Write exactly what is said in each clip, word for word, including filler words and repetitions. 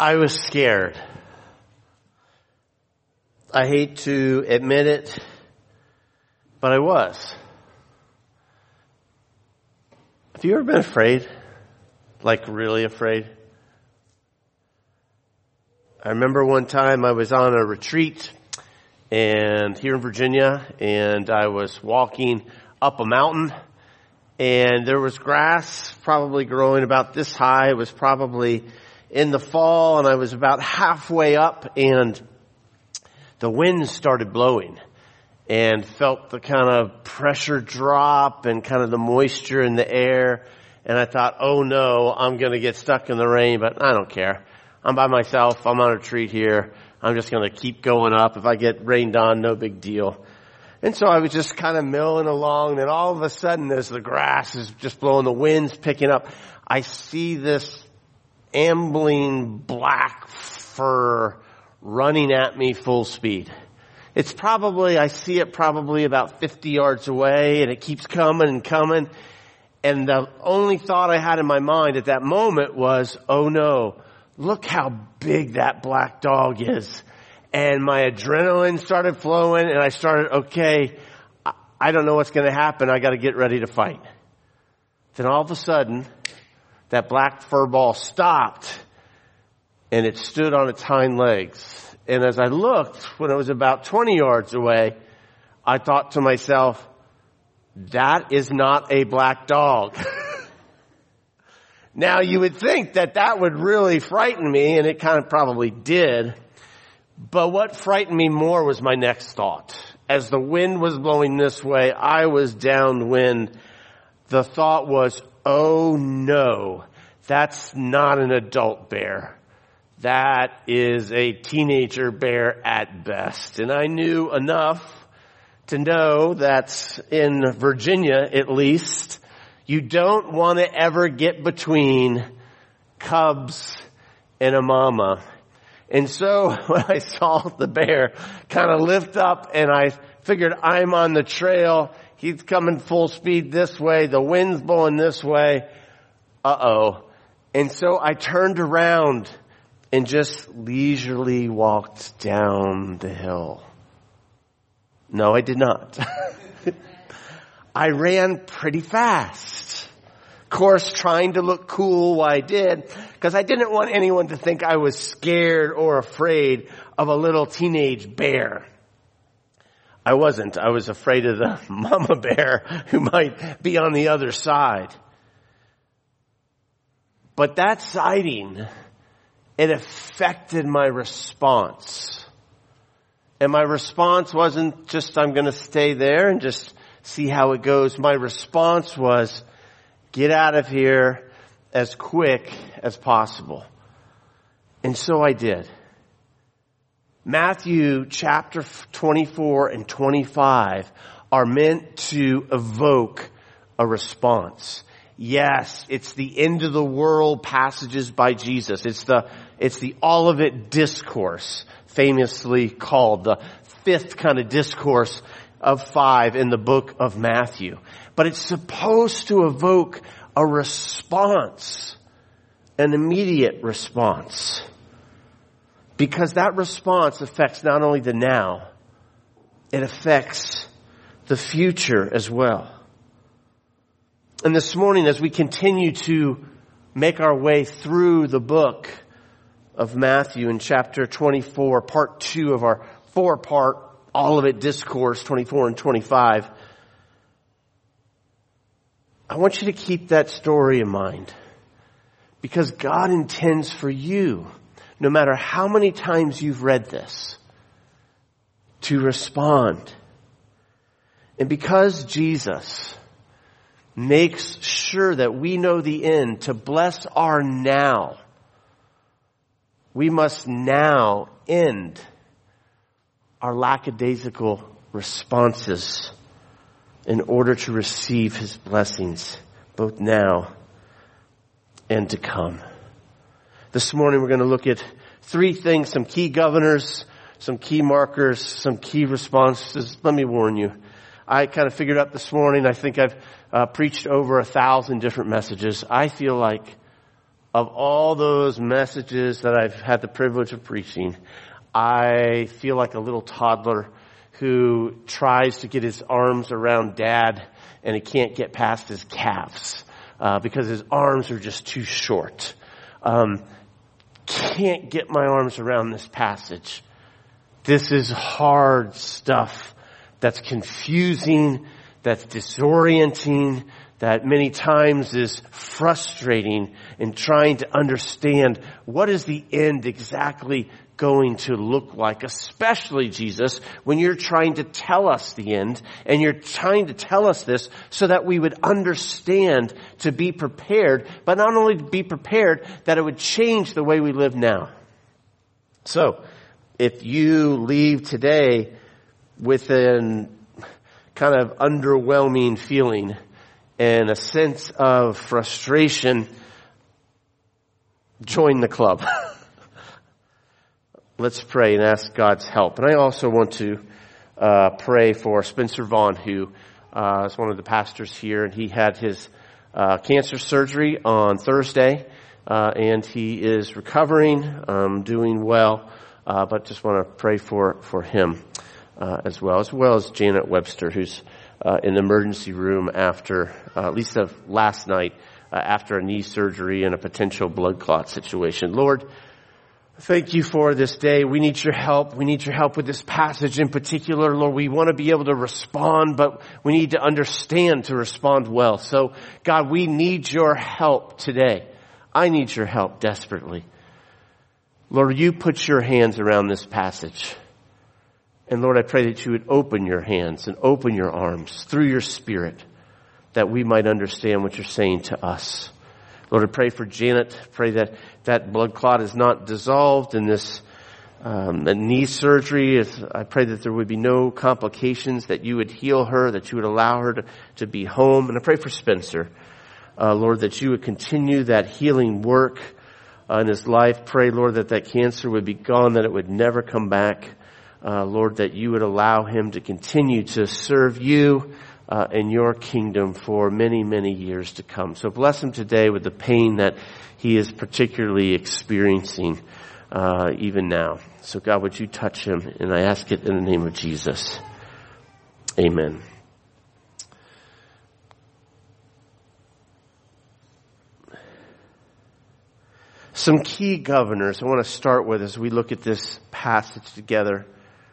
I was scared. I hate to admit it, but I was. Have you ever been afraid? Like really afraid? I remember one time I was on a retreat and here in Virginia, and I was walking up a mountain, and there was grass probably growing about this high. It was probably in the fall, and I was about halfway up, and the wind started blowing, and felt the kind of pressure drop and kind of the moisture in the air. And I thought, oh no, I'm going to get stuck in the rain, but I don't care. I'm by myself. I'm on a retreat here. I'm just going to keep going up. If I get rained on, no big deal. And so I was just kind of milling along, and all of a sudden, as the grass is just blowing, the wind's picking up, I see this ambling black fur running at me full speed. It's probably, I see it probably about fifty yards away, and it keeps coming and coming. And the only thought I had in my mind at that moment was, oh no, look how big that black dog is. And my adrenaline started flowing, and I started, okay, I don't know what's going to happen. I got to get ready to fight. Then all of a sudden, that black fur ball stopped, and it stood on its hind legs. And as I looked, when it was about twenty yards away, I thought to myself, that is not a black dog. Now, you would think that that would really frighten me, and it kind of probably did. But what frightened me more was my next thought. As the wind was blowing this way, I was downwind. The thought was, oh no, that's not an adult bear. That is a teenager bear at best. And I knew enough to know that in Virginia, at least, you don't want to ever get between cubs and a mama. And so when I saw the bear kind of lift up, and I figured I'm on the trail, he's coming full speed this way, the wind's blowing this way, uh-oh. And so I turned around and just leisurely walked down the hill. No, I did not. I ran pretty fast. Of course, trying to look cool while I did, because I didn't want anyone to think I was scared or afraid of a little teenage bear. I wasn't. I was afraid of the mama bear who might be on the other side. But that sighting, it affected my response. And my response wasn't just, I'm going to stay there and just see how it goes. My response was, get out of here as quick as possible. And so I did. Matthew chapter twenty-four and twenty-five are meant to evoke a response. Yes, it's the end of the world passages by Jesus. It's the, it's the Olivet Discourse, famously called the fifth kind of discourse of five in the book of Matthew. But it's supposed to evoke a response, an immediate response. Because that response affects not only the now, it affects the future as well. And this morning, as we continue to make our way through the book of Matthew in chapter twenty-four, part two of our four-part Olivet Discourse, twenty-four and twenty-five, I want you to keep that story in mind. Because God intends for you, no matter how many times you've read this, to respond. And because Jesus makes sure that we know the end to bless our now, we must now end our lackadaisical responses in order to receive his blessings, both now and to come. This morning we're going to look at three things, some key governors, some key markers, some key responses. Let me warn you, I kind of figured out this morning, I think I've uh, preached over a thousand different messages. I feel like of all those messages that I've had the privilege of preaching, I feel like a little toddler who tries to get his arms around dad and he can't get past his calves uh, because his arms are just too short. Um, can't get my arms around this passage. This is hard stuff that's confusing, that's disorienting, that many times is frustrating in trying to understand what is the end exactly going to look like, especially, Jesus, when you're trying to tell us the end, and you're trying to tell us this so that we would understand to be prepared, but not only to be prepared, that it would change the way we live now. So, if you leave today with an kind of underwhelming feeling and a sense of frustration, join the club. Let's pray and ask God's help. And I also want to uh, pray for Spencer Vaughn, who uh, is one of the pastors here, and he had his uh, cancer surgery on Thursday, uh, and he is recovering, um, doing well, uh, but just want to pray for, for him uh, as well, as well as Janet Webster, who's uh, in the emergency room after, uh, at least of last night, uh, after a knee surgery and a potential blood clot situation. Lord, thank you for this day. We need your help. We need your help with this passage in particular. Lord, we want to be able to respond, but we need to understand to respond well. So, God, we need your help today. I need your help desperately. Lord, you put your hands around this passage. And Lord, I pray that you would open your hands and open your arms through your Spirit, that we might understand what you're saying to us. Lord, I pray for Janet. Pray that that blood clot is not dissolved in this um, knee surgery. I pray that there would be no complications, that you would heal her, that you would allow her to, to be home. And I pray for Spencer, uh, Lord, that you would continue that healing work uh, in his life. Pray, Lord, that that cancer would be gone, that it would never come back. Uh, Lord, that you would allow him to continue to serve you Uh, in your kingdom for many, many years to come. So bless him today with the pain that he is particularly experiencing uh, even now. So God, would you touch him? And I ask it in the name of Jesus. Amen. Some key governors I want to start with as we look at this passage together.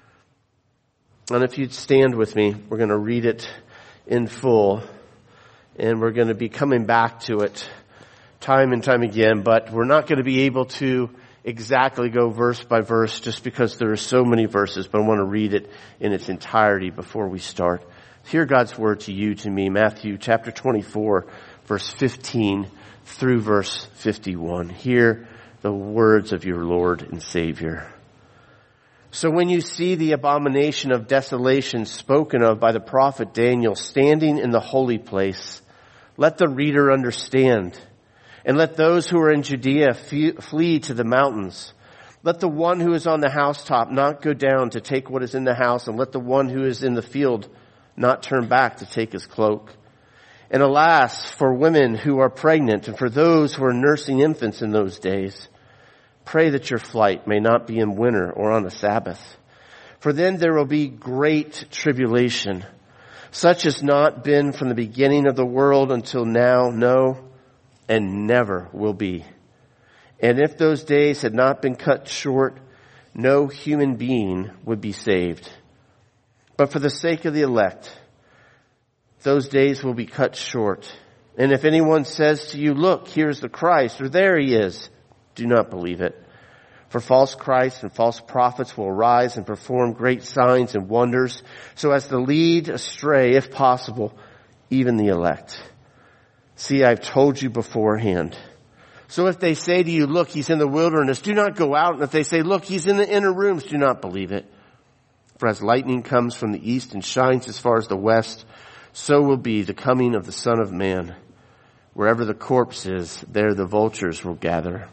And if you'd stand with me, we're going to read it in full, and we're going to be coming back to it time and time again, but we're not going to be able to exactly go verse by verse just because there are so many verses, but I want to read it in its entirety before we start. Hear God's word to you, to me, Matthew chapter twenty-four, verse fifteen through verse fifty-one. Hear the words of your Lord and Savior. So when you see the abomination of desolation spoken of by the prophet Daniel standing in the holy place, let the reader understand, and let those who are in Judea flee to the mountains. Let the one who is on the housetop not go down to take what is in the house, and let the one who is in the field not turn back to take his cloak. And alas, for women who are pregnant, and for those who are nursing infants in those days, pray that your flight may not be in winter or on a Sabbath. For then there will be great tribulation, such as not been from the beginning of the world until now, no, and never will be. And if those days had not been cut short, no human being would be saved. But for the sake of the elect, those days will be cut short. And if anyone says to you, look, here's the Christ, or there he is, do not believe it. For false Christs and false prophets will arise and perform great signs and wonders, so as to lead astray, if possible, even the elect. See, I've told you beforehand. So if they say to you, look, he's in the wilderness, do not go out. And if they say, look, he's in the inner rooms, do not believe it. For as lightning comes from the east and shines as far as the west, so will be the coming of the Son of Man. Wherever the corpse is, there the vultures will gather.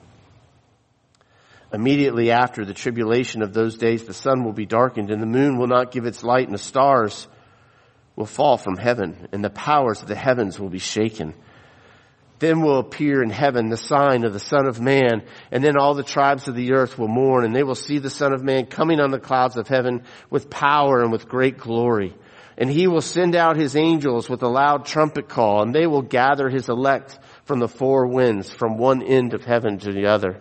Immediately after the tribulation of those days, the sun will be darkened, and the moon will not give its light, and the stars will fall from heaven, and the powers of the heavens will be shaken. Then will appear in heaven the sign of the Son of Man, and then all the tribes of the earth will mourn, and they will see the Son of Man coming on the clouds of heaven with power and with great glory. And he will send out his angels with a loud trumpet call, and they will gather his elect from the four winds, from one end of heaven to the other.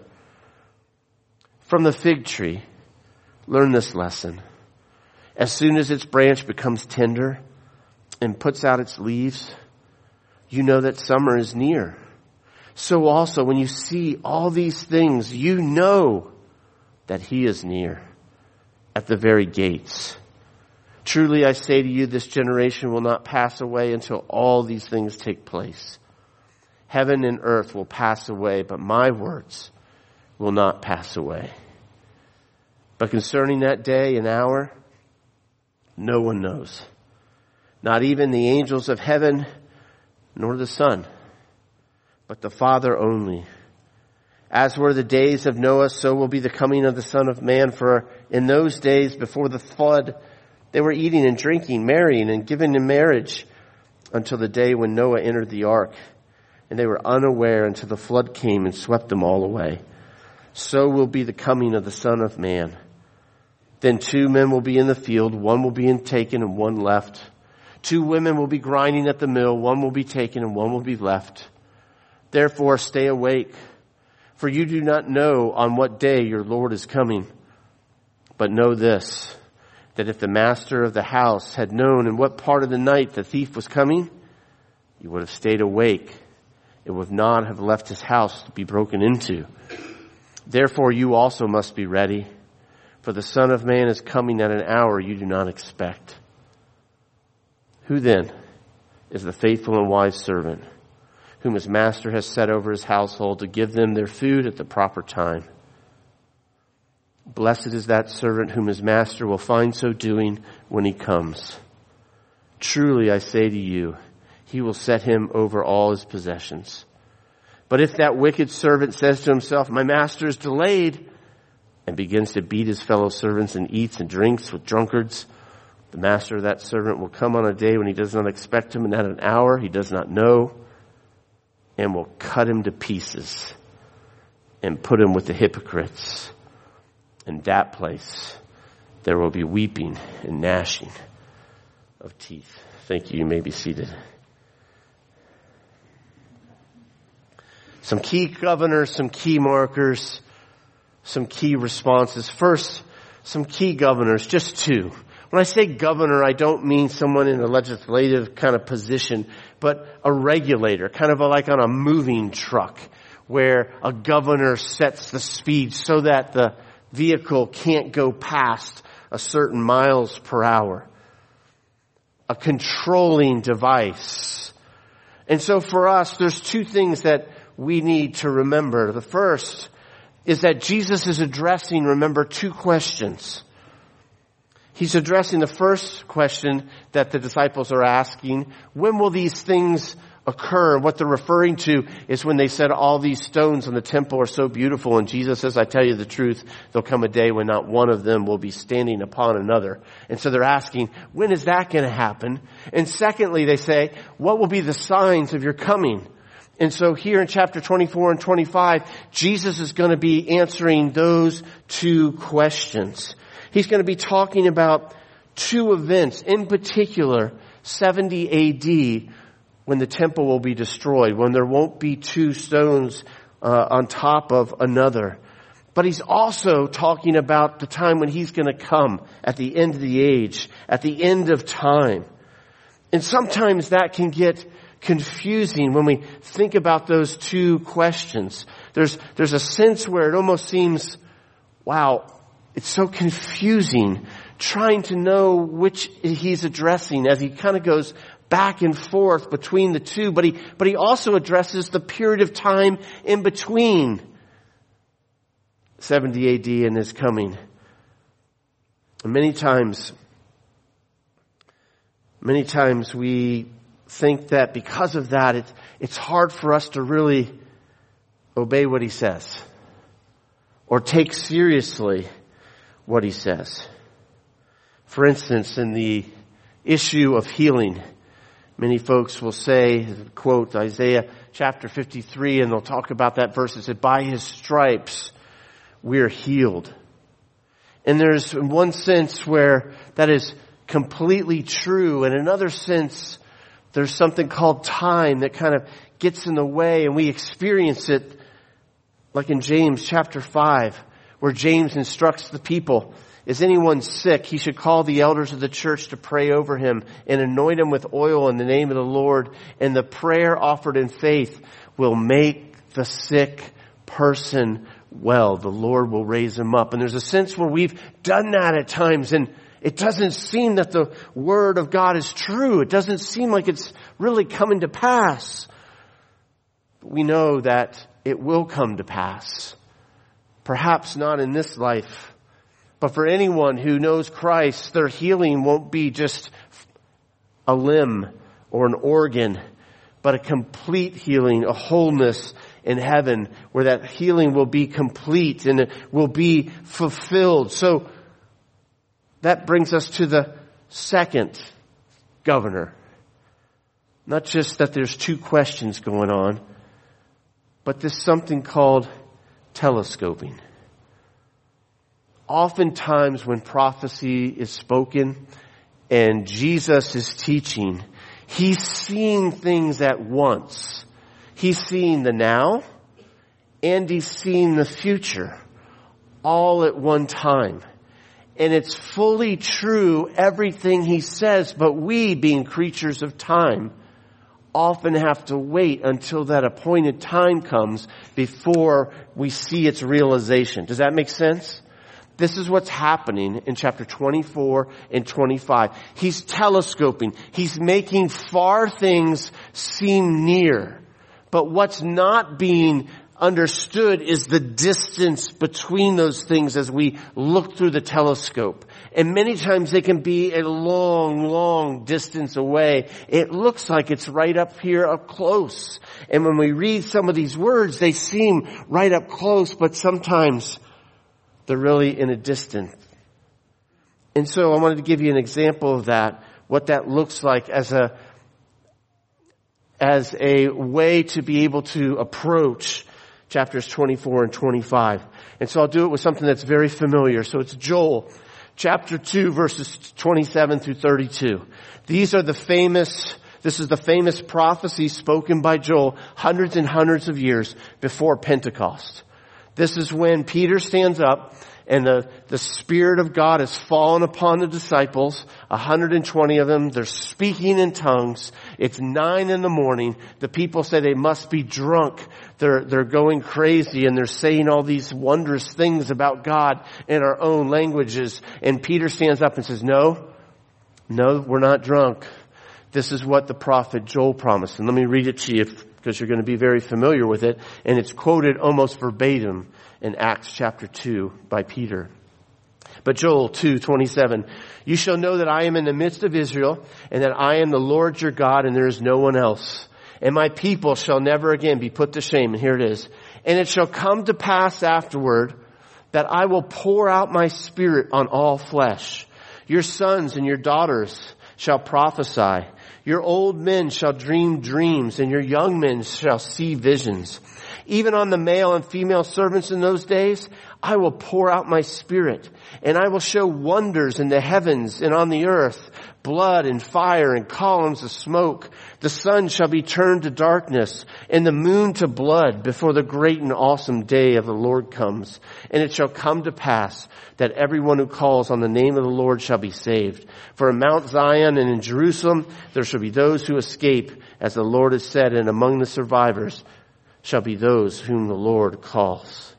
From the fig tree, learn this lesson. As soon as its branch becomes tender and puts out its leaves, you know that summer is near. So also, when you see all these things, you know that he is near, at the very gates. Truly, I say to you, this generation will not pass away until all these things take place. Heaven and earth will pass away, but my words will not pass away. But concerning that day and hour, no one knows. Not even the angels of heaven, nor the Son, but the Father only. As were the days of Noah, so will be the coming of the Son of Man. For in those days before the flood, they were eating and drinking, marrying and giving in marriage, until the day when Noah entered the ark. And they were unaware until the flood came and swept them all away. So will be the coming of the Son of Man. Then two men will be in the field, one will be taken and one left. Two women will be grinding at the mill, one will be taken and one will be left. Therefore stay awake, for you do not know on what day your Lord is coming. But know this, that if the master of the house had known in what part of the night the thief was coming, he would have stayed awake. It would not have left his house to be broken into. Therefore you also must be ready, for the Son of Man is coming at an hour you do not expect. Who then is the faithful and wise servant, whom his master has set over his household to give them their food at the proper time? Blessed is that servant whom his master will find so doing when he comes. Truly I say to you, he will set him over all his possessions. But if that wicked servant says to himself, my master is delayed, and begins to beat his fellow servants and eats and drinks with drunkards, the master of that servant will come on a day when he does not expect him, and at an hour he does not know, and will cut him to pieces and put him with the hypocrites. In that place there will be weeping and gnashing of teeth. Thank you. You may be seated. Some key governors, some key markers, some key responses. First, some key governors, just two. When I say governor, I don't mean someone in a legislative kind of position, but a regulator, kind of like on a moving truck, where a governor sets the speed so that the vehicle can't go past a certain miles per hour. A controlling device. And so for us, there's two things that we need to remember. The first is that Jesus is addressing, remember, two questions. He's addressing the first question that the disciples are asking. When will these things occur? What they're referring to is when they said all these stones in the temple are so beautiful. And Jesus says, I tell you the truth, there'll come a day when not one of them will be standing upon another. And so they're asking, when is that going to happen? And secondly, they say, what will be the signs of your coming? And so here in chapter twenty-four and twenty-five, Jesus is going to be answering those two questions. He's going to be talking about two events, in particular, seventy A D, when the temple will be destroyed, when there won't be two stones uh, on top of another. But he's also talking about the time when he's going to come at the end of the age, at the end of time. And sometimes that can get confusing when we think about those two questions. There's, there's a sense where it almost seems, wow, it's so confusing trying to know which he's addressing as he kind of goes back and forth between the two, but he, but he also addresses the period of time in between seventy A D and his coming. And many times, many times we think that because of that, it's, it's hard for us to really obey what he says or take seriously what he says. For instance, in the issue of healing, many folks will say, quote, Isaiah chapter fifty-three, and they'll talk about that verse. It said, by his stripes we're healed. And there's one sense where that is completely true. In another sense, there's something called time that kind of gets in the way, and we experience it like in James chapter five, where James instructs the people, is anyone sick, he should call the elders of the church to pray over him and anoint him with oil in the name of the Lord. And the prayer offered in faith will make the sick person well. The Lord will raise him up. And there's a sense where we've done that at times, and it doesn't seem that the word of God is true. It doesn't seem like it's really coming to pass. But we know that it will come to pass. Perhaps not in this life, but for anyone who knows Christ, their healing won't be just a limb or an organ, but a complete healing, a wholeness in heaven, where that healing will be complete and it will be fulfilled. So that brings us to the second governor. Not just that there's two questions going on, but there's something called telescoping. Oftentimes when prophecy is spoken and Jesus is teaching, he's seeing things at once. He's seeing the now and he's seeing the future all at one time. And it's fully true, everything he says, but we, being creatures of time, often have to wait until that appointed time comes before we see its realization. Does that make sense? This is what's happening in chapter twenty-four and twenty-five. He's telescoping. He's making far things seem near. But what's not being understood is the distance between those things as we look through the telescope. And many times they can be a long, long distance away. It looks like it's right up here, up close. And when we read some of these words, they seem right up close, but sometimes they're really in a distance. And so I wanted to give you an example of that, what that looks like as a, as a way to be able to approach chapters twenty-four and twenty-five. And so I'll do it with something that's very familiar. So it's Joel, chapter two, verses twenty-seven through thirty-two. These are the famous, this is the famous prophecy spoken by Joel hundreds and hundreds of years before Pentecost. This is when Peter stands up and the, the Spirit of God has fallen upon the disciples, one hundred twenty of them. They're speaking in tongues. It's nine in the morning. The people say they must be drunk. They're, they're going crazy and they're saying all these wondrous things about God in our own languages. And Peter stands up and says, no, no, we're not drunk. This is what the prophet Joel promised. And let me read it to you because you're going to be very familiar with it. And it's quoted almost verbatim in Acts chapter two by Peter. But Joel two twenty-seven, you shall know that I am in the midst of Israel, and that I am the Lord your God, and there is no one else. And my people shall never again be put to shame. And here it is. And it shall come to pass afterward that I will pour out my Spirit on all flesh. Your sons and your daughters shall prophesy. Your old men shall dream dreams, and your young men shall see visions. Even on the male and female servants in those days, I will pour out my Spirit, and I will show wonders in the heavens and on the earth, blood and fire and columns of smoke. The sun shall be turned to darkness and the moon to blood before the great and awesome day of the Lord comes. And it shall come to pass that everyone who calls on the name of the Lord shall be saved. For in Mount Zion and in Jerusalem there shall be those who escape, as the Lord has said, and among the survivors shall be those whom the Lord calls.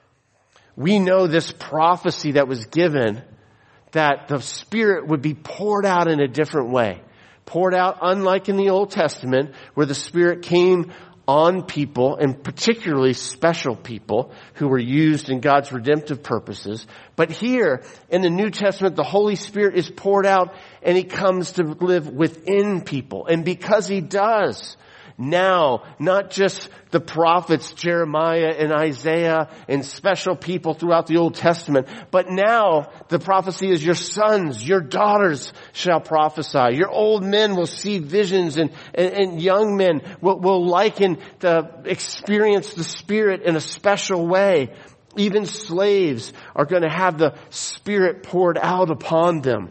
We know this prophecy that was given, that the Spirit would be poured out in a different way. Poured out unlike in the Old Testament, where the Spirit came on people, and particularly special people who were used in God's redemptive purposes. But here in the New Testament, the Holy Spirit is poured out and He comes to live within people. And because He does, Now, not just the prophets, Jeremiah and Isaiah and special people throughout the Old Testament, but now the prophecy is your sons, your daughters shall prophesy. Your old men will see visions, and, and, and young men will, will liken the experience the Spirit in a special way. Even slaves are going to have the Spirit poured out upon them.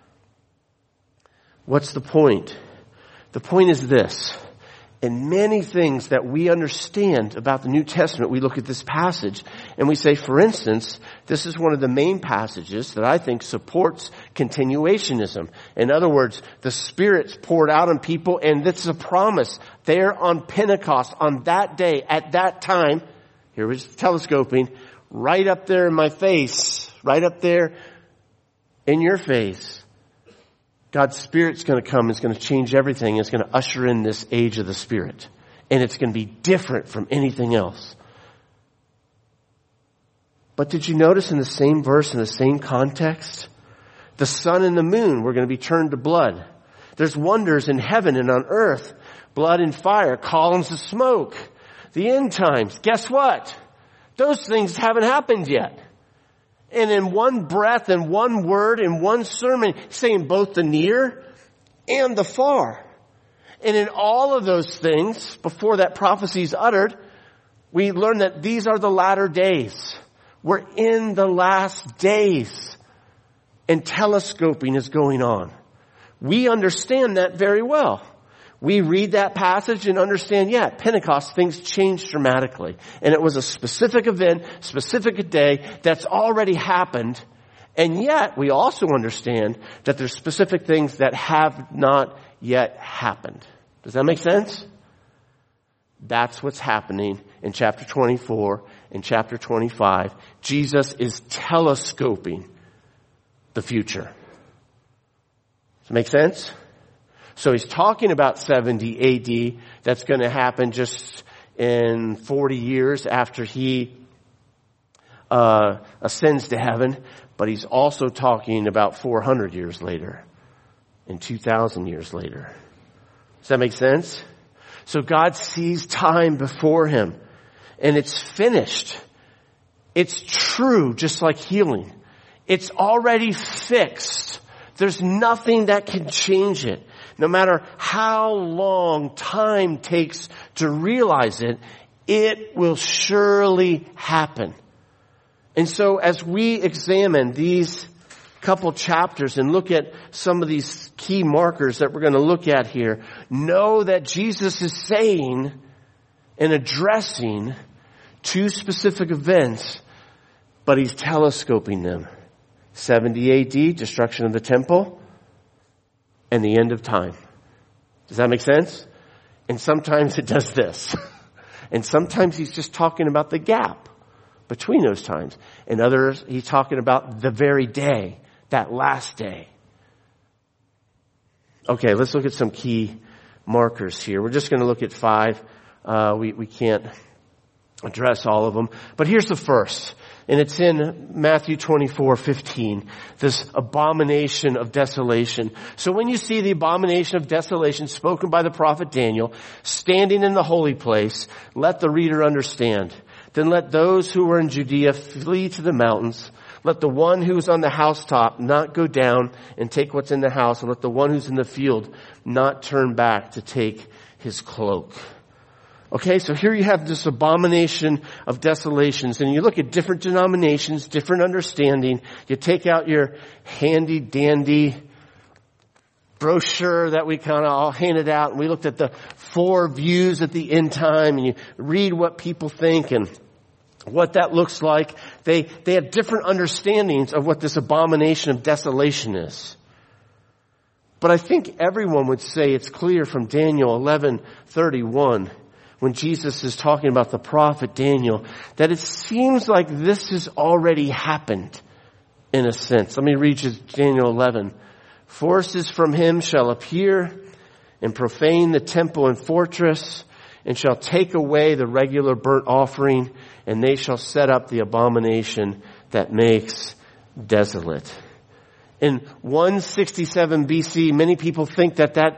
What's the point? The point is this. In many things that we understand about the New Testament, we look at this passage and we say, for instance, this is one of the main passages that I think supports continuationism. In other words, the Spirit's poured out on people, and this is a promise. There on Pentecost, on that day, at that time, here was telescoping, right up there in my face, right up there in your face. God's Spirit's going to come. It's going to change everything. It's going to usher in this age of the Spirit. And it's going to be different from anything else. But did you notice in the same verse, in the same context, the sun and the moon were going to be turned to blood. There's wonders in heaven and on earth. Blood and fire, columns of smoke. The end times. Guess what? Those things haven't happened yet. And in one breath and one word in one sermon, saying both the near and the far. And in all of those things, before that prophecy is uttered, we learn that these are the latter days. We're in the last days. And telescoping is going on. We understand that very well. We read that passage and understand, yeah, at Pentecost, things changed dramatically. And it was a specific event, specific day that's already happened. And yet, we also understand that there's specific things that have not yet happened. Does that make sense? That's what's happening in chapter twenty-four and chapter twenty-five. Jesus is telescoping the future. Does that make sense? So he's talking about seventy A D. That's going to happen just in forty years after he uh, ascends to heaven. But he's also talking about four hundred years later and two thousand years later. Does that make sense? So God sees time before him, and it's finished. It's true, just like healing. It's already fixed. There's nothing that can change it. No matter how long time takes to realize it, it will surely happen. And so as we examine these couple chapters and look at some of these key markers that we're going to look at here, know that Jesus is saying and addressing two specific events, but he's telescoping them. seventy A D, destruction of the temple, and the end of time. Does that make sense? And sometimes it does this. And sometimes he's just talking about the gap between those times. And others, he's talking about the very day, that last day. Okay, let's look at some key markers here. We're just going to look at five. Uh, we, we can't address all of them. But here's the first. And it's in Matthew twenty-four fifteen, this abomination of desolation. So when you see the abomination of desolation spoken by the prophet Daniel standing in the holy place, let the reader understand. Then let those who are in Judea flee to the mountains. Let the one who is on the housetop not go down and take what's in the house. And let the one who's in the field not turn back to take his cloak. Okay, so here you have this abomination of desolations, and you look at different denominations, different understanding. You take out your handy dandy brochure that we kind of all handed out, and we looked at the four views at the end time, and you read what people think and what that looks like. They, they have different understandings of what this abomination of desolation is. But I think everyone would say it's clear from Daniel eleven thirty-one, when Jesus is talking about the prophet Daniel, that it seems like this has already happened in a sense. Let me read you Daniel eleven. Forces from him shall appear and profane the temple and fortress, and shall take away the regular burnt offering, and they shall set up the abomination that makes desolate. In one sixty-seven B C, many people think that that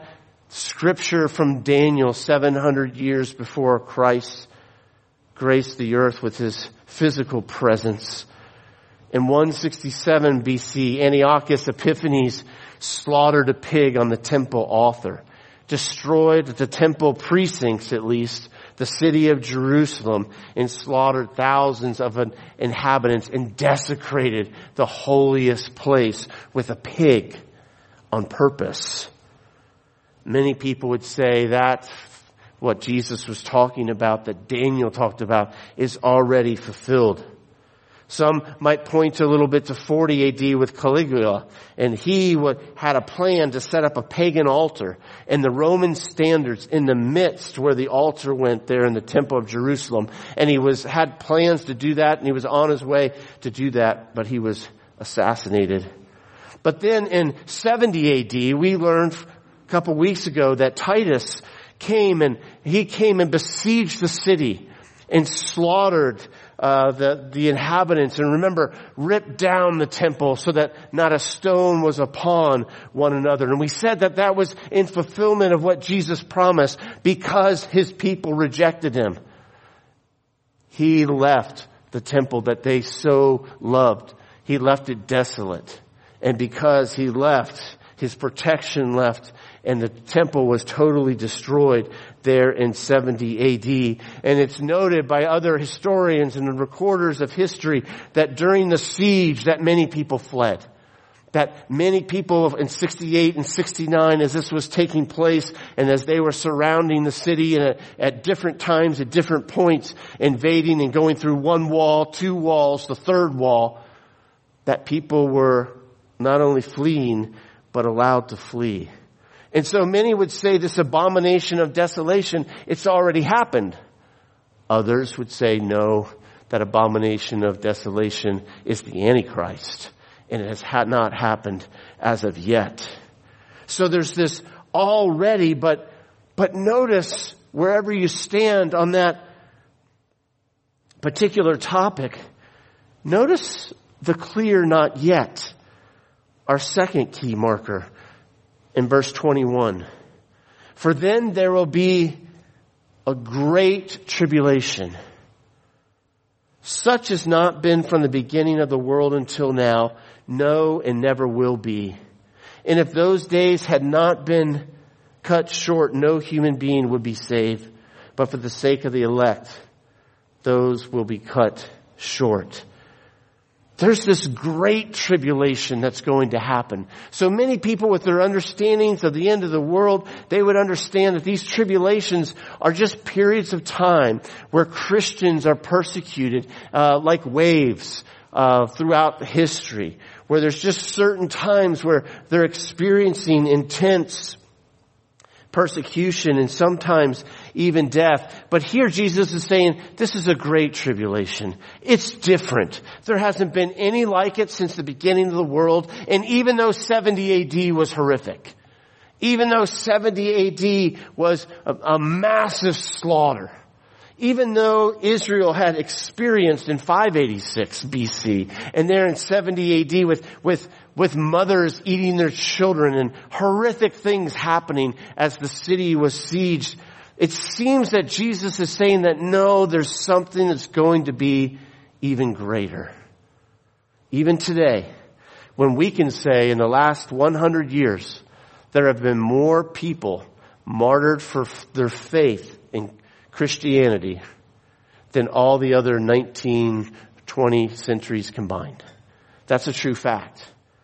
Scripture from Daniel seven hundred years before Christ graced the earth with his physical presence. In one sixty-seven B C, Antiochus Epiphanes slaughtered a pig on the temple altar, destroyed the temple precincts, at least, the city of Jerusalem, and slaughtered thousands of inhabitants and desecrated the holiest place with a pig on purpose. Many people would say that what Jesus was talking about, that Daniel talked about, is already fulfilled. Some might point a little bit to forty A D with Caligula, and he would, had a plan to set up a pagan altar, and the Roman standards in the midst where the altar went there in the temple of Jerusalem. And he was had plans to do that, and he was on his way to do that, but he was assassinated. But then in seventy A D, we learned a couple weeks ago that Titus came and he came and besieged the city and slaughtered Uh, the, the inhabitants, and remember, ripped down the temple so that not a stone was upon one another. And we said that that was in fulfillment of what Jesus promised because his people rejected him. He left the temple that they so loved. He left it desolate. And because he left, his protection left, and the temple was totally destroyed there in seventy A D. And it's noted by other historians and recorders of history that during the siege that many people fled. That many people in sixty-eight and sixty-nine, as this was taking place and as they were surrounding the city and at, at different times, at different points, invading and going through one wall, two walls, the third wall, that people were not only fleeing, but allowed to flee. And so many would say this abomination of desolation, it's already happened. Others would say, no, that abomination of desolation is the Antichrist, and it has ha- not happened as of yet. So there's this already, but, but notice wherever you stand on that particular topic, notice the clear not yet, our second key marker. In verse twenty-one, for then there will be a great tribulation, such has not been from the beginning of the world until now, no, and never will be. And if those days had not been cut short, no human being would be saved. But for the sake of the elect, those will be cut short. There's this great tribulation that's going to happen. So many people with their understandings of the end of the world, they would understand that these tribulations are just periods of time where Christians are persecuted uh, like waves uh, throughout history, where there's just certain times where they're experiencing intense persecution and sometimes even death. But here Jesus is saying this is a great tribulation. It's different. There hasn't been any like it since the beginning of the world. And even though seventy A D was horrific, even though seventy A D was a, a massive slaughter, even though Israel had experienced in five eighty-six B C and there in seventy A D with, with, with mothers eating their children and horrific things happening as the city was sieged, it seems that Jesus is saying that no, there's something that's going to be even greater. Even today, when we can say in the last one hundred years, there have been more people martyred for their faith in Christianity than all the other nineteen, twenty centuries combined. That's a true fact.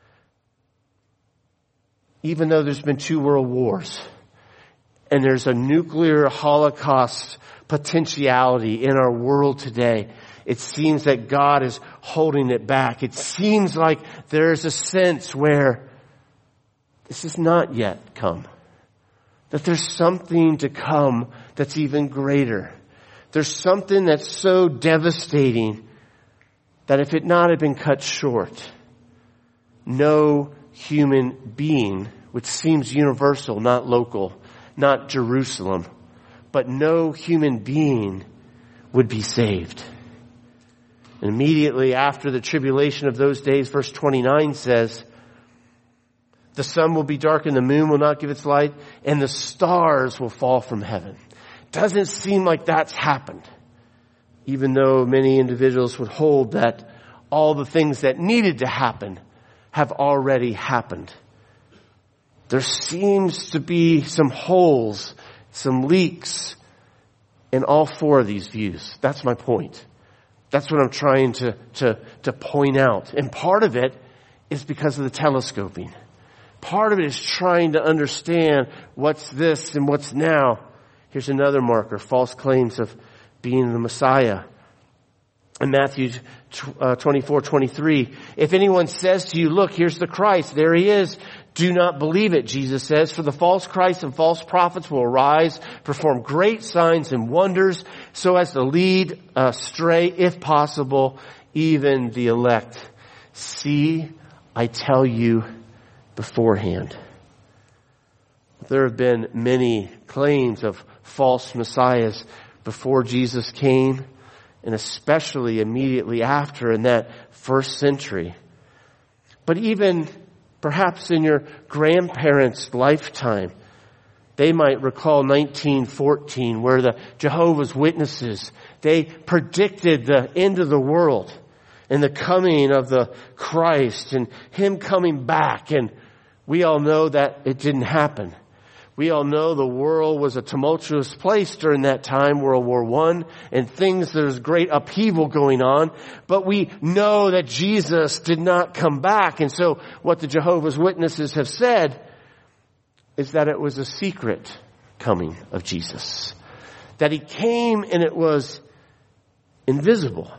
Even though there's been two world wars and there's a nuclear holocaust potentiality in our world today, it seems that God is holding it back. It seems like there's a sense where this has not yet come. That there's something to come that's even greater. There's something that's so devastating that if it not had been cut short, no human being, which seems universal, not local, not Jerusalem, but no human being would be saved. And immediately after the tribulation of those days, verse twenty-nine says, The sun will be dark and the moon will not give its light, and the stars will fall from heaven. Doesn't seem like that's happened, even though many individuals would hold that all the things that needed to happen have already happened. There seems to be some holes, some leaks in all four of these views. That's my point. That's what I'm trying to, to, to point out. And part of it is because of the telescoping. Part of it is trying to understand what's this and what's now. Here's another marker, false claims of being the Messiah. In Matthew twenty-four twenty-three, if anyone says to you, look, here's the Christ, there he is, do not believe it, Jesus says, for the false Christ and false prophets will arise, perform great signs and wonders, so as to lead astray, if possible, even the elect. See, I tell you beforehand. There have been many claims of false messiahs before Jesus came, and especially immediately after in that first century. But even perhaps in your grandparents' lifetime, they might recall nineteen fourteen, where the Jehovah's Witnesses, they predicted the end of the world and the coming of the Christ and Him coming back. And we all know that it didn't happen. We all know the world was a tumultuous place during that time, World War One, and things, there's great upheaval going on. But we know that Jesus did not come back. And so what the Jehovah's Witnesses have said is that it was a secret coming of Jesus. That He came and it was invisible.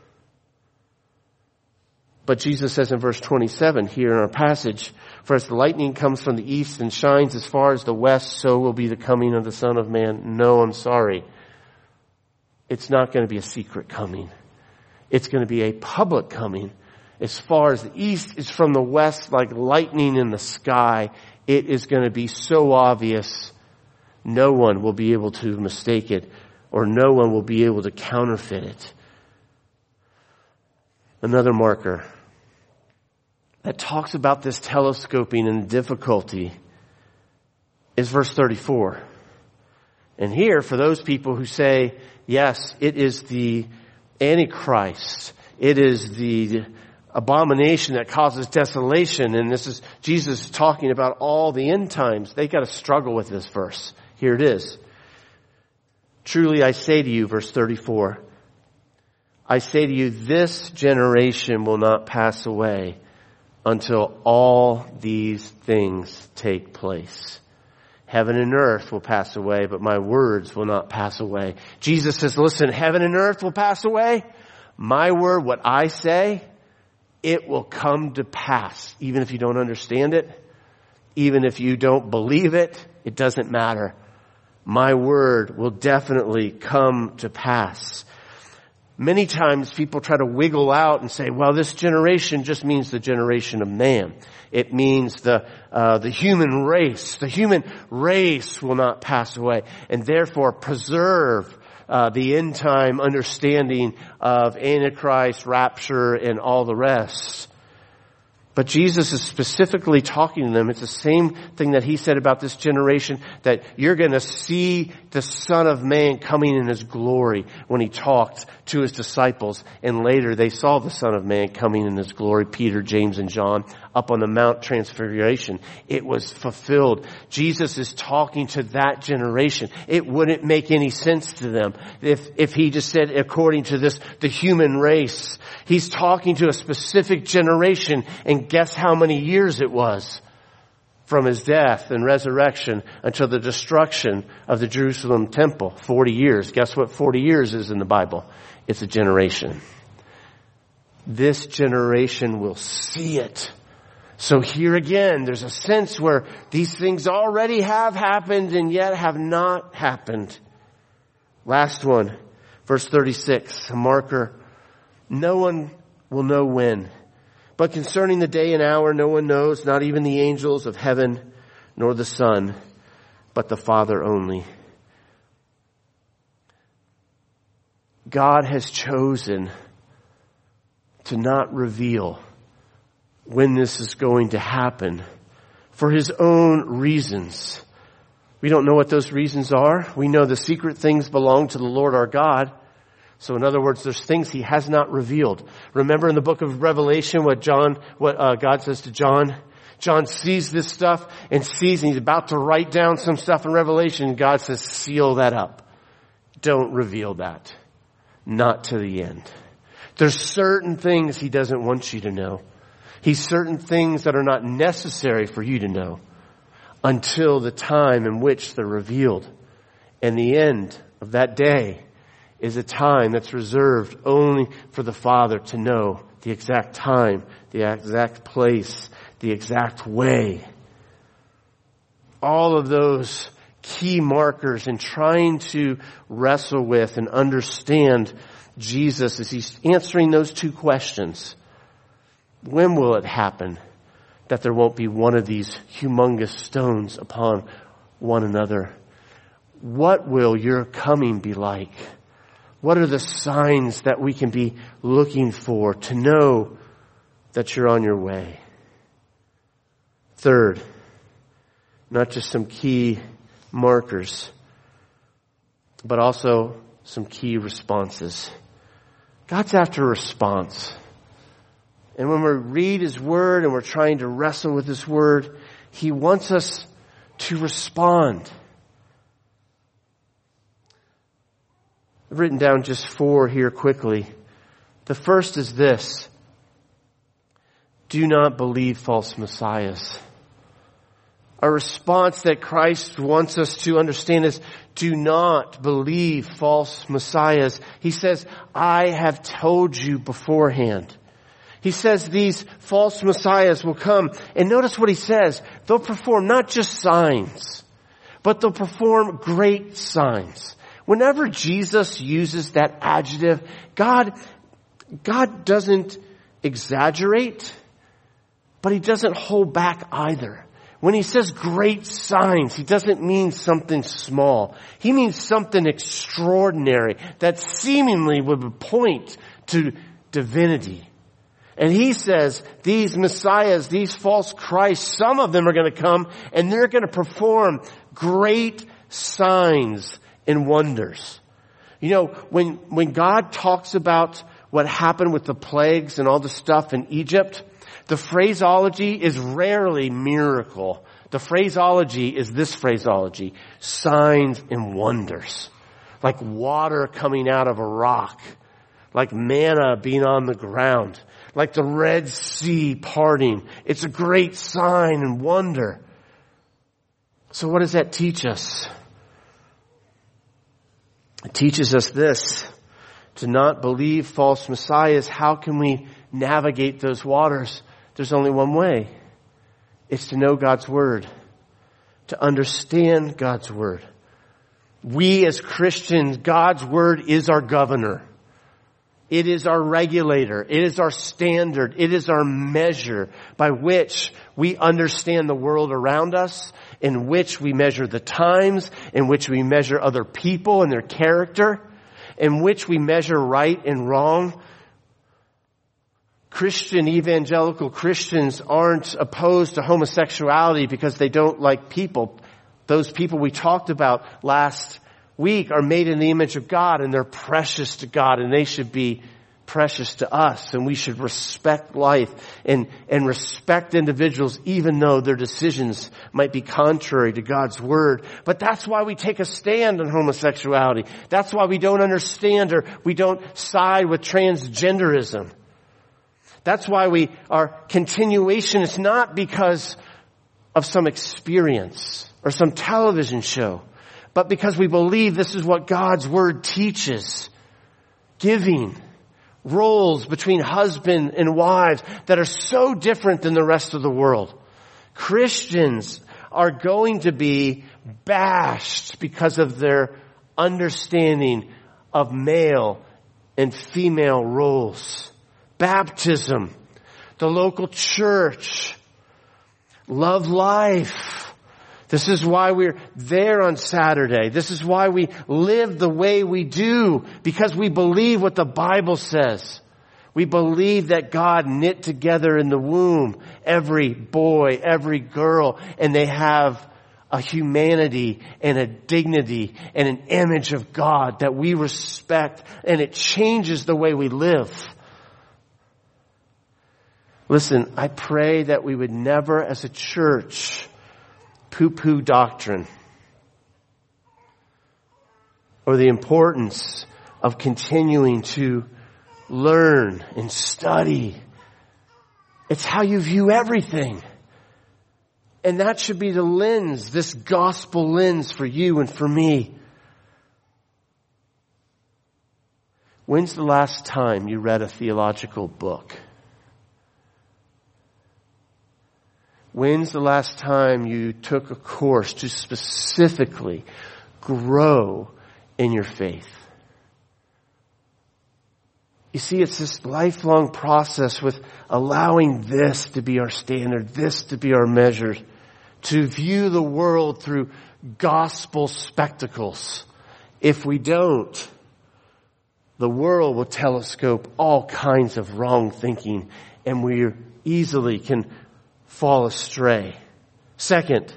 But Jesus says in verse twenty-seven here in our passage, for as the lightning comes from the east and shines as far as the west, so will be the coming of the Son of Man. No, I'm sorry. It's not going to be a secret coming. It's going to be a public coming. As far as the east is from the west, like lightning in the sky, it is going to be so obvious, no one will be able to mistake it, or no one will be able to counterfeit it. Another marker that talks about this telescoping and difficulty is verse thirty-four. And here, for those people who say, yes, it is the Antichrist, it is the abomination that causes desolation, and this is Jesus talking about all the end times, they got to struggle with this verse. Here it is. Truly I say to you, verse thirty-four, I say to you, this generation will not pass away until all these things take place. Heaven and earth will pass away, but my words will not pass away. Jesus says, listen, heaven and earth will pass away. My word, what I say, it will come to pass. Even if you don't understand it, even if you don't believe it, it doesn't matter. My word will definitely come to pass. Many times people try to wiggle out and say, well, this generation just means the generation of man. It means the uh, the human race. The human race will not pass away, and therefore preserve uh, the end time understanding of Antichrist, rapture, and all the rest. But Jesus is specifically talking to them. It's the same thing that He said about this generation, that you're going to see the Son of Man coming in His glory when He talked to His disciples. And later they saw the Son of Man coming in His glory, Peter, James, and John, up on the Mount Transfiguration. It was fulfilled. Jesus is talking to that generation. It wouldn't make any sense to them if, if He just said, according to this, the human race. He's talking to a specific generation, and guess how many years it was from His death and resurrection until the destruction of the Jerusalem temple? forty years. Guess what forty years is in the Bible? It's a generation. This generation will see it. So here again, there's a sense where these things already have happened and yet have not happened. Last one, verse thirty-six, a marker. No one will know when. But concerning the day and hour, no one knows, not even the angels of heaven, nor the Son, but the Father only. God has chosen to not reveal when this is going to happen for his own reasons. We don't know what those reasons are. We know the secret things belong to the Lord our God. So in other words, there's things he has not revealed. Remember in the book of Revelation what John, what uh, God says to John? John sees this stuff and sees, and he's about to write down some stuff in Revelation. God says, seal that up. Don't reveal that. Not to the end. There's certain things he doesn't want you to know. He's certain things that are not necessary for you to know until the time in which they're revealed. And the end of that day is a time that's reserved only for the Father to know the exact time, the exact place, the exact way. All of those key markers in trying to wrestle with and understand Jesus as he's answering those two questions. When will it happen that there won't be one of these humongous stones upon one another? What will your coming be like? What are the signs that we can be looking for to know that you're on your way? Third, not just some key markers, but also some key responses. God's after a response. And when we read his word and we're trying to wrestle with his word, he wants us to respond. I've written down just four here quickly. The first is this. Do not believe false messiahs. A response that Christ wants us to understand is, do not believe false messiahs. He says, I have told you beforehand. He says these false messiahs will come. And notice what he says. They'll perform not just signs, but they'll perform great signs. Whenever Jesus uses that adjective, God, God doesn't exaggerate, but he doesn't hold back either. When he says great signs, he doesn't mean something small. He means something extraordinary that seemingly would point to divinity. And he says these messiahs, these false Christs, some of them are going to come and they're going to perform great signs and wonders. You know, when, when God talks about what happened with the plagues and all the stuff in Egypt, the phraseology is rarely miracle. The phraseology is this phraseology, signs and wonders. Like water coming out of a rock. Like manna being on the ground. Like the Red Sea parting. It's a great sign and wonder. So what does that teach us? It teaches us this. To not believe false messiahs. How can we navigate those waters? There's only one way. It's to know God's word. To understand God's word. We as Christians, God's word is our governor. It is our regulator. It is our standard. It is our measure by which we understand the world around us, in which we measure the times, in which we measure other people and their character, in which we measure right and wrong. Christian, evangelical Christians aren't opposed to homosexuality because they don't like people. Those people we talked about last week are made in the image of God and they're precious to God and they should be precious to us, and we should respect life and, and respect individuals even though their decisions might be contrary to God's word. But that's why we take a stand on homosexuality. That's why we don't understand or we don't side with transgenderism. That's why we are continuationists, not because of some experience or some television show, but because we believe this is what God's word teaches. Giving roles between husband and wives that are so different than the rest of the world. Christians are going to be bashed because of their understanding of male and female roles. Baptism, the local church, love life. This is why we're there on Saturday. This is why we live the way we do, because we believe what the Bible says. We believe that God knit together in the womb every boy, every girl, and they have a humanity and a dignity and an image of God that we respect, and it changes the way we live. Listen, I pray that we would never as a church poo-poo doctrine or the importance of continuing to learn and study. It's how you view everything. And that should be the lens, this gospel lens for you and for me. When's the last time you read a theological book? When's the last time you took a course to specifically grow in your faith? You see, it's this lifelong process with allowing this to be our standard, this to be our measure, to view the world through gospel spectacles. If we don't, the world will telescope all kinds of wrong thinking, and we easily can fall astray. Second,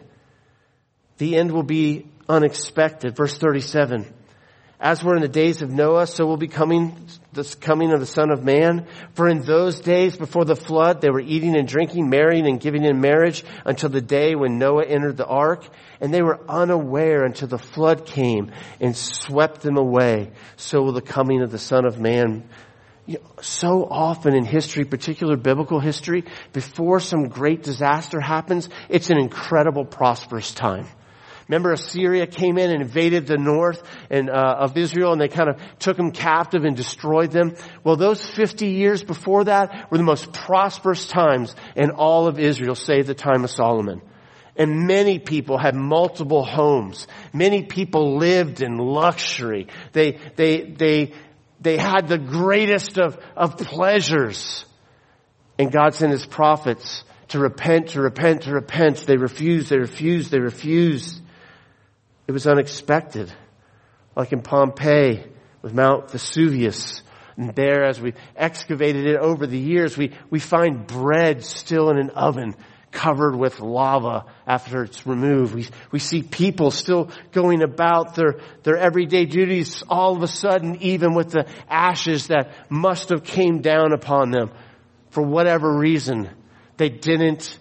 the end will be unexpected. Verse thirty-seven. As were in the days of Noah, so will be coming the coming of the Son of Man. For in those days before the flood, they were eating and drinking, marrying and giving in marriage until the day when Noah entered the ark. And they were unaware until the flood came and swept them away. So will the coming of the Son of Man. You know, so often in history, particular biblical history, before some great disaster happens, it's an incredible prosperous time. Remember, Assyria came in and invaded the north and uh, of Israel, and they kind of took them captive and destroyed them. Well, those fifty years before that were the most prosperous times in all of Israel, save the time of Solomon. And many people had multiple homes. Many people lived in luxury. They they they they had the greatest of of pleasures. And God sent His prophets to repent, to repent, to repent. They refused, they refused, they refused. It was unexpected. Like in Pompeii with Mount Vesuvius. And there, as we excavated it over the years, we, we find bread still in an oven covered with lava after it's removed. We, we see people still going about their, their everyday duties all of a sudden, even with the ashes that must have came down upon them. For whatever reason, they didn't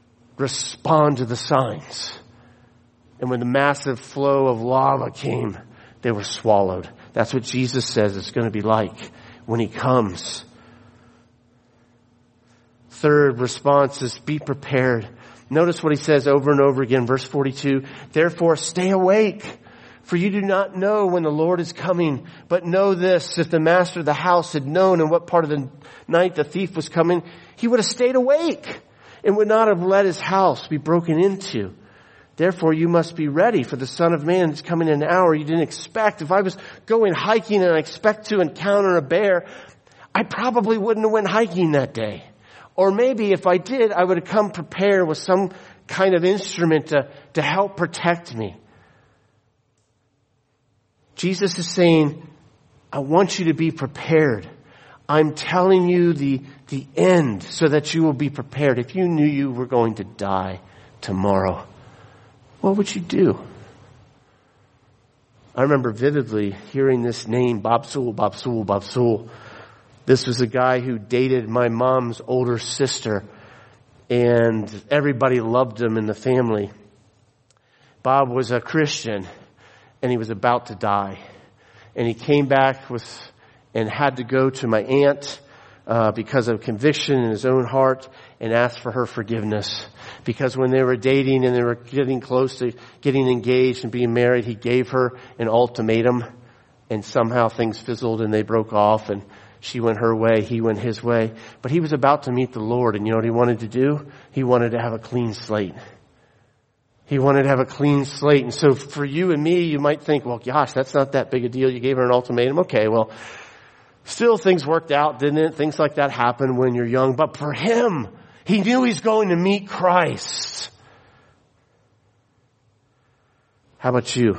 respond to the signs. And when the massive flow of lava came, they were swallowed. That's what Jesus says it's going to be like when He comes. Third response is be prepared. Notice what He says over and over again, verse forty-two. Therefore, stay awake, for you do not know when the Lord is coming. But know this, if the master of the house had known in what part of the night the thief was coming, he would have stayed awake and would not have let his house be broken into. Therefore, you must be ready, for the Son of Man is coming in an hour you didn't expect. If I was going hiking and I expect to encounter a bear, I probably wouldn't have went hiking that day. Or maybe if I did, I would have come prepared with some kind of instrument to, to help protect me. Jesus is saying, I want you to be prepared. I'm telling you the, the end so that you will be prepared. If you knew you were going to die tomorrow, what would you do? I remember vividly hearing this name, Bob Sewell, Bob Sewell, Bob Sewell. This was a guy who dated my mom's older sister, and everybody loved him in the family. Bob was a Christian, and he was about to die. And he came back with, and had to go to my aunt uh, because of conviction in his own heart, and asked for her forgiveness. Because when they were dating and they were getting close to getting engaged and being married, he gave her an ultimatum, and somehow things fizzled and they broke off, and she went her way, he went his way. But he was about to meet the Lord, and you know what he wanted to do? He wanted to have a clean slate. He wanted to have a clean slate. And so for you and me, you might think, well, gosh, that's not that big a deal. You gave her an ultimatum. Okay, well, still things worked out, didn't it? Things like that happen when you're young. But for him, he knew he's going to meet Christ. How about you?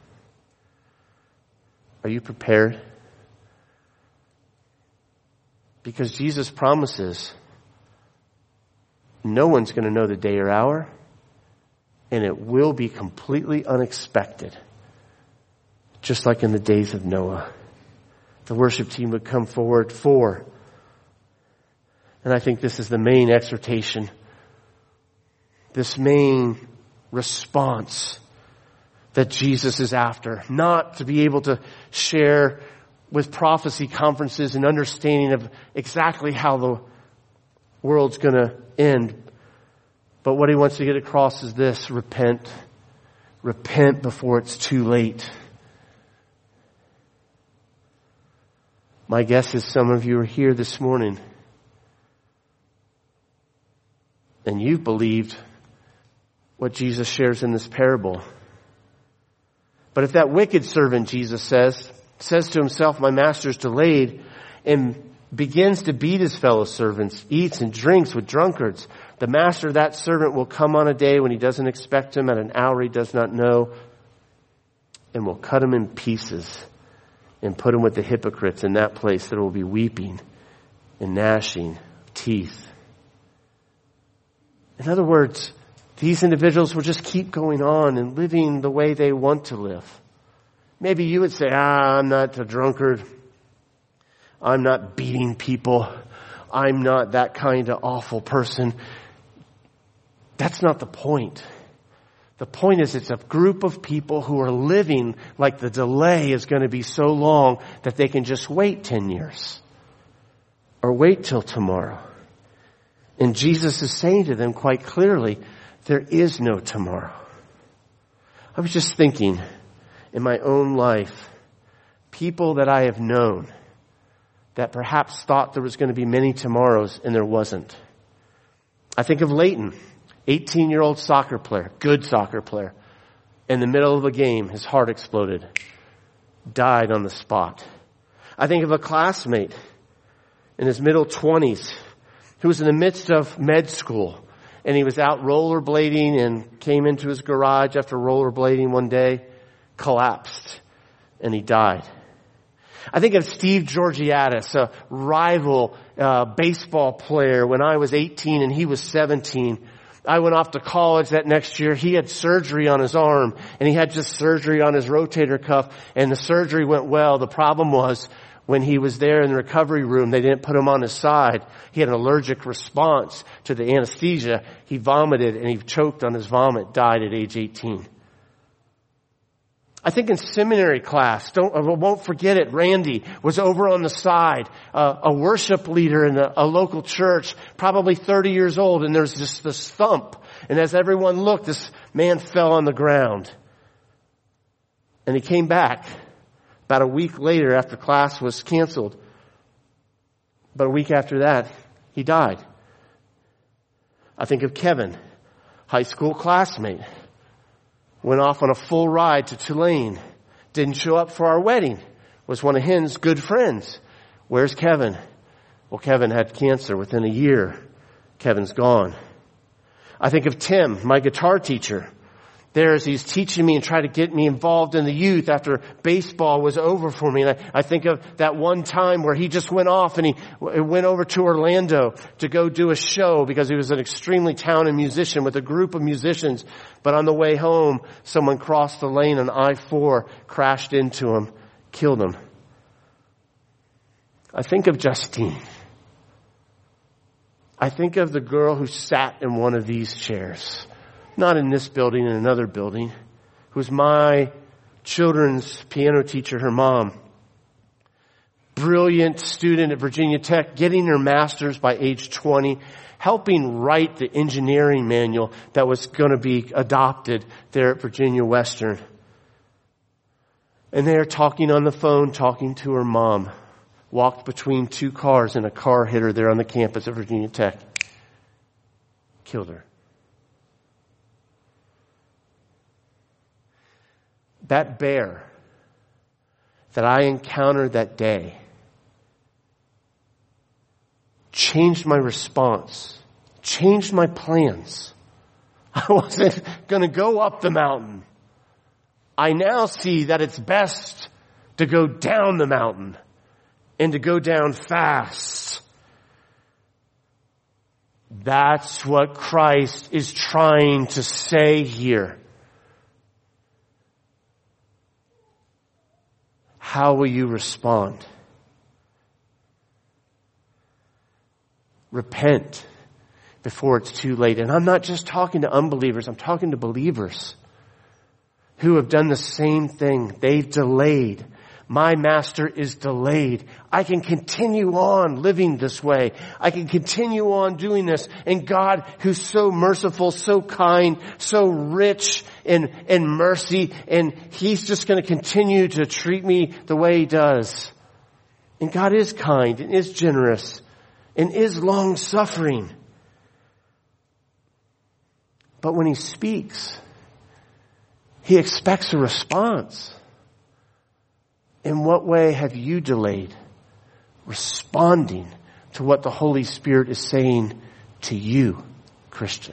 Are you prepared? Because Jesus promises no one's going to know the day or hour, and it will be completely unexpected, just like in the days of Noah. The worship team would come forward for, and I think this is the main exhortation, this main response that Jesus is after. Not to be able to share with prophecy conferences and understanding of exactly how the world's going to end. But what he wants to get across is this: repent. Repent before it's too late. My guess is some of you are here this morning and you've believed what Jesus shares in this parable. But if that wicked servant, Jesus says, says to himself, my master's delayed, and begins to beat his fellow servants, eats and drinks with drunkards, the master of that servant will come on a day when he doesn't expect him, at an hour he does not know, and will cut him in pieces and put him with the hypocrites. In that place there will be weeping and gnashing of teeth. In other words, these individuals will just keep going on and living the way they want to live. Maybe you would say, ah, I'm not a drunkard. I'm not beating people. I'm not that kind of awful person. That's not the point. The point is it's a group of people who are living like the delay is going to be so long that they can just wait ten years. Or wait till tomorrow. And Jesus is saying to them quite clearly, there is no tomorrow. I was just thinking in my own life, people that I have known that perhaps thought there was going to be many tomorrows and there wasn't. I think of Leighton, eighteen-year-old soccer player, good soccer player. In the middle of a game, his heart exploded. Died on the spot. I think of a classmate in his middle twenties who was in the midst of med school, and he was out rollerblading and came into his garage after rollerblading one day, collapsed, and he died. I think of Steve Georgiadis, a rival uh, baseball player when I was eighteen and he was seventeen. I went off to college that next year. He had surgery on his arm, and he had just surgery on his rotator cuff, and the surgery went well. The problem was, when he was there in the recovery room, they didn't put him on his side. He had an allergic response to the anesthesia. He vomited and he choked on his vomit, died at age eighteen. I think in seminary class, don't, I won't forget it, Randy was over on the side, uh, a worship leader in a, a local church, probably thirty years old, and there's just this thump. And as everyone looked, this man fell on the ground. And he came back about a week later after class was canceled. But a week after that, he died. I think of Kevin, high school classmate. Went off on a full ride to Tulane. Didn't show up for our wedding. Was one of his good friends. Where's Kevin? Well, Kevin had cancer within a year. Kevin's gone. I think of Tim, my guitar teacher. There as he's teaching me and trying to get me involved in the youth after baseball was over for me. And I, I think of that one time where he just went off and he w- went over to Orlando to go do a show because he was an extremely talented musician with a group of musicians. But on the way home, someone crossed the lane on I four, crashed into him, killed him. I think of Justine. I think of the girl who sat in one of these chairs. Not in this building, in another building, who's my children's piano teacher, her mom. Brilliant student at Virginia Tech, getting her master's by age twenty, helping write the engineering manual that was going to be adopted there at Virginia Western. And they're talking on the phone, talking to her mom. Walked between two cars and a car hit her there on the campus at Virginia Tech. Killed her. That bear that I encountered that day changed my response, changed my plans. I wasn't going to go up the mountain. I now see that it's best to go down the mountain and to go down fast. That's what Christ is trying to say here. How will you respond? Repent before it's too late. And I'm not just talking to unbelievers. I'm talking to believers who have done the same thing. They've delayed. My master is delayed. I can continue on living this way. I can continue on doing this. And God, who's so merciful, so kind, so rich in, in mercy, and He's just going to continue to treat me the way He does. And God is kind and is generous and is long-suffering. But when He speaks, He expects a response. In what way have you delayed responding to what the Holy Spirit is saying to you, Christian?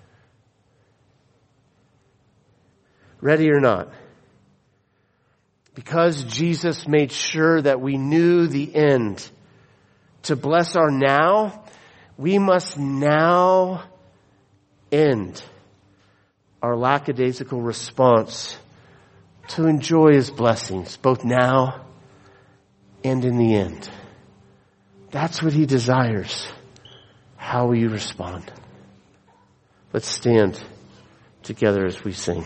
Ready or not? Because Jesus made sure that we knew the end. To bless our now, we must now end our lackadaisical response to enjoy His blessings, both now and in the end. That's what He desires. How will you respond? Let's stand together as we sing.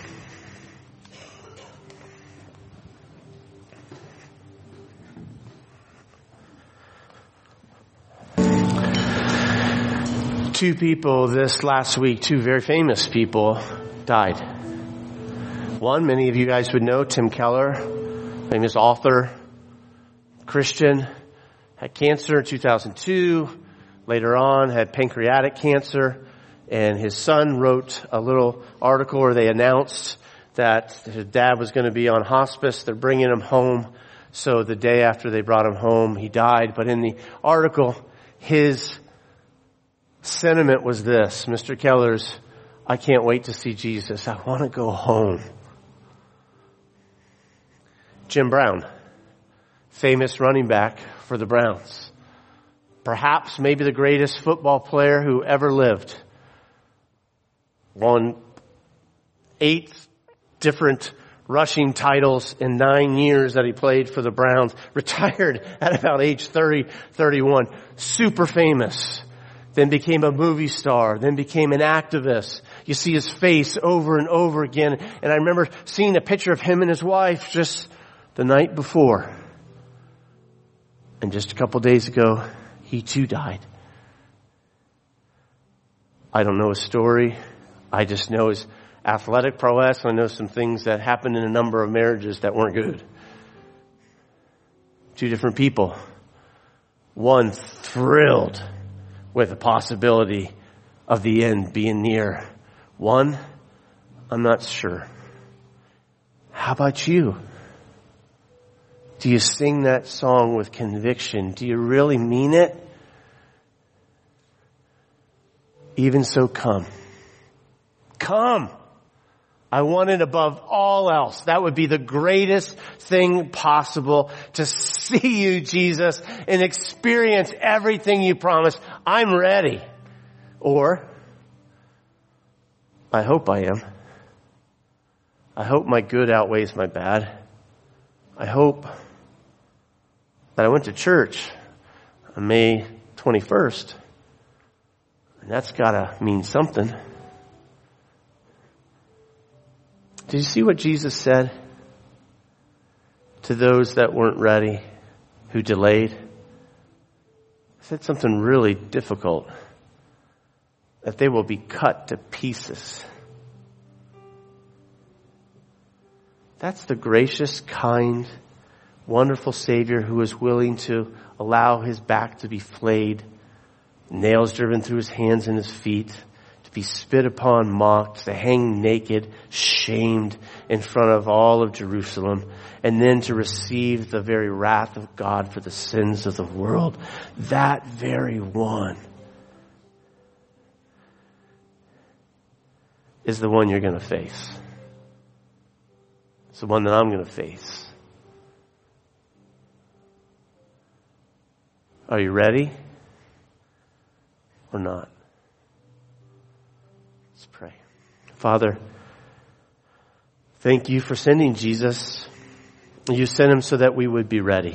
Two people this last week, two very famous people, died. One, many of you guys would know, Tim Keller, famous author, Christian, had cancer in two thousand two. Later on, had pancreatic cancer. And his son wrote a little article where they announced that his dad was going to be on hospice. They're bringing him home. So the day after they brought him home, he died. But in the article, his sentiment was this: Mister Keller's, I can't wait to see Jesus. I want to go home. Jim Brown, famous running back for the Browns. Perhaps maybe the greatest football player who ever lived. Won eight different rushing titles in nine years that he played for the Browns. Retired at about age thirty, thirty-one. Super famous. Then became a movie star. Then became an activist. You see his face over and over again. And I remember seeing a picture of him and his wife just the night before. And just a couple days ago, he too died. I don't know his story. I just know his athletic prowess. I know some things that happened in a number of marriages that weren't good. Two different people. One thrilled with the possibility of the end being near. One, I'm not sure. How about you? Do you sing that song with conviction? Do you really mean it? Even so, come. Come. I want it above all else. That would be the greatest thing possible, to see you, Jesus, and experience everything you promised. I'm ready. Or, I hope I am. I hope my good outweighs my bad. I hope that I went to church on May twenty-first. And that's gotta mean something. Did you see what Jesus said to those that weren't ready, who delayed? He said something really difficult. That they will be cut to pieces. That's the gracious, kind, wonderful Savior who is willing to allow His back to be flayed, nails driven through His hands and His feet, to be spit upon, mocked, to hang naked, shamed in front of all of Jerusalem, and then to receive the very wrath of God for the sins of the world. That very one is the one you're going to face. It's the one that I'm going to face. Are you ready or not? Father, thank you for sending Jesus. You sent him so that we would be ready.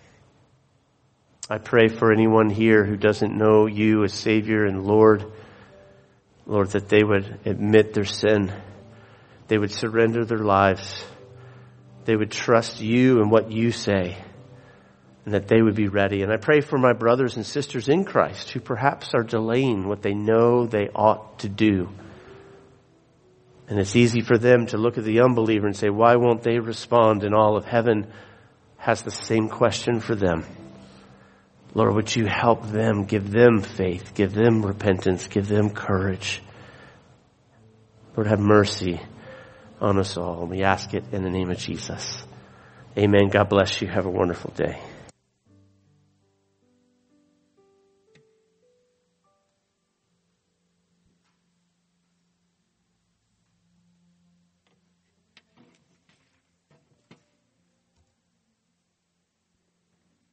I pray for anyone here who doesn't know you as Savior and Lord, Lord, that they would admit their sin. They would surrender their lives. They would trust you and what you say, and that they would be ready. And I pray for my brothers and sisters in Christ who perhaps are delaying what they know they ought to do. And it's easy for them to look at the unbeliever and say, why won't they respond? And all of heaven has the same question for them. Lord, would you help them, give them faith, give them repentance, give them courage. Lord, have mercy on us all. We ask it in the name of Jesus. Amen. God bless you. Have a wonderful day.